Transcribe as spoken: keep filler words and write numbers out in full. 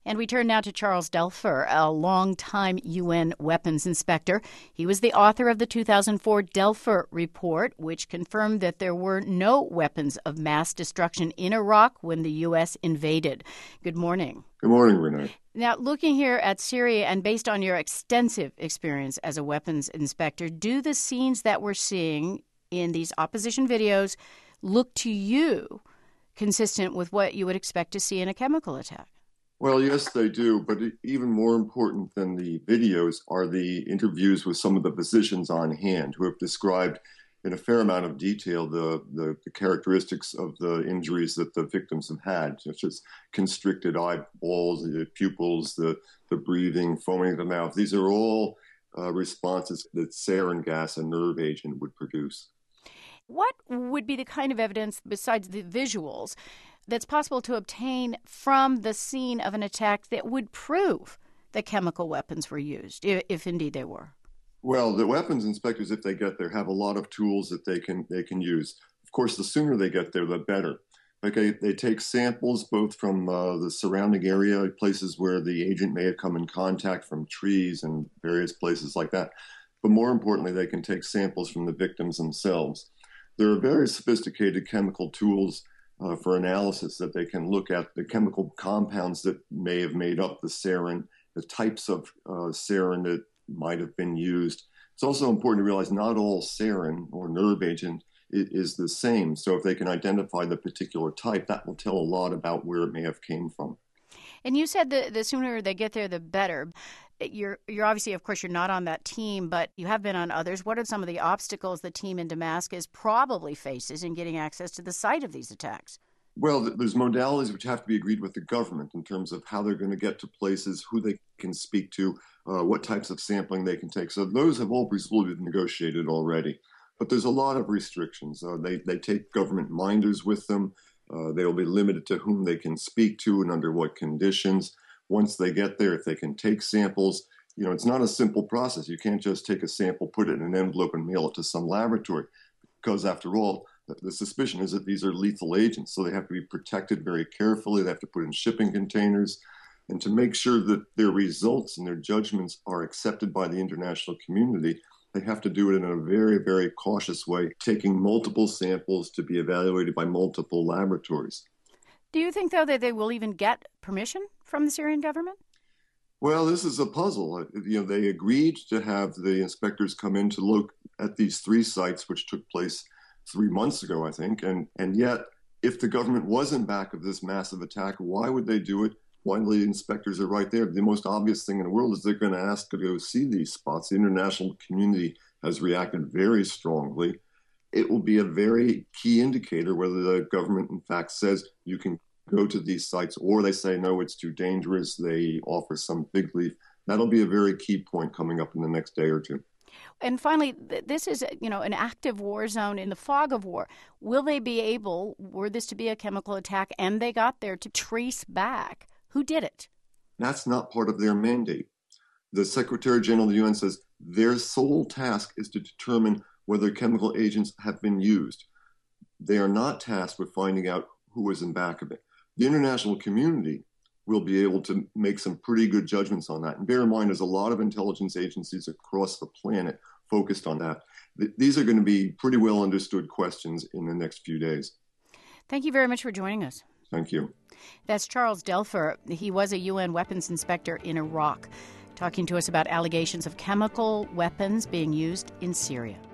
And we turn now to Charles Delfer, a longtime U N weapons inspector. He was the author of the two thousand four Delfer Report, which confirmed that there were no weapons of mass destruction in Iraq when the U S invaded. Good morning. Good morning, Renee. Now, looking here at Syria and based on your extensive experience as a weapons inspector, do the scenes that we're seeing in these opposition videos look to you consistent with what you would expect to see in a chemical attack? Well, yes, they do. But even more important than the videos are the interviews with some of the physicians on hand who have described in a fair amount of detail the, the, the characteristics of the injuries that the victims have had, such as constricted eyeballs, the pupils, the, the breathing, foaming at the mouth. These are all uh, responses that sarin gas, a nerve agent, would produce. What would be the kind of evidence, besides the visuals, that's possible to obtain from the scene of an attack that would prove that chemical weapons were used, if, if indeed they were? Well, the weapons inspectors, if they get there, have a lot of tools that they can they can use. Of course, the sooner they get there, the better. Okay, they take samples both from uh, the surrounding area, places where the agent may have come in contact, from trees and various places like that. But more importantly, they can take samples from the victims themselves. There are very sophisticated chemical tools uh, for analysis that they can look at the chemical compounds that may have made up the sarin, the types of uh, sarin that might have been used. It's also important to realize not all sarin or nerve agent is the same. So if they can identify the particular type, that will tell a lot about where it may have came from. And you said the, the sooner they get there, the better. You're, you're obviously, of course, you're not on that team, but you have been on others. What are some of the obstacles the team in Damascus probably faces in getting access to the site of these attacks? Well, there's modalities which have to be agreed with the government in terms of how they're going to get to places, who they can speak to, uh, what types of sampling they can take. So those have all presumably been negotiated already. But there's a lot of restrictions. Uh, they, they take government minders with them. Uh, they will be limited to whom they can speak to and under what conditions. Once they get there, if they can take samples, you know, it's not a simple process. You can't just take a sample, put it in an envelope, and mail it to some laboratory. Because after all, the suspicion is that these are lethal agents, so they have to be protected very carefully. They have to put in shipping containers. And to make sure that their results and their judgments are accepted by the international community, they have to do it in a very, very cautious way, taking multiple samples to be evaluated by multiple laboratories. Do you think, though, that they will even get permission from the Syrian government? Well, this is a puzzle. You know, they agreed to have the inspectors come in to look at these three sites, which took place three months ago, I think. And, and yet, if the government wasn't back of this massive attack, why would they do it? While the inspectors are right there? The most obvious thing in the world is they're going to ask to go see these spots. The international community has reacted very strongly. It will be a very key indicator whether the government, in fact, says you can go to these sites, or they say, no, it's too dangerous. They offer some fig leaf. That'll be a very key point coming up in the next day or two. And finally, this is, you know, an active war zone in the fog of war. Will they be able, were this to be a chemical attack and they got there, to trace back who did it? That's not part of their mandate. The Secretary General of the U N says their sole task is to determine whether chemical agents have been used. They are not tasked with finding out who was in back of it. The international community will be able to make some pretty good judgments on that. And bear in mind, there's a lot of intelligence agencies across the planet focused on that. Th- these are going to be pretty well understood questions in the next few days. Thank you very much for joining us. Thank you. That's Charles Delfer. He was a U N weapons inspector in Iraq, talking to us about allegations of chemical weapons being used in Syria.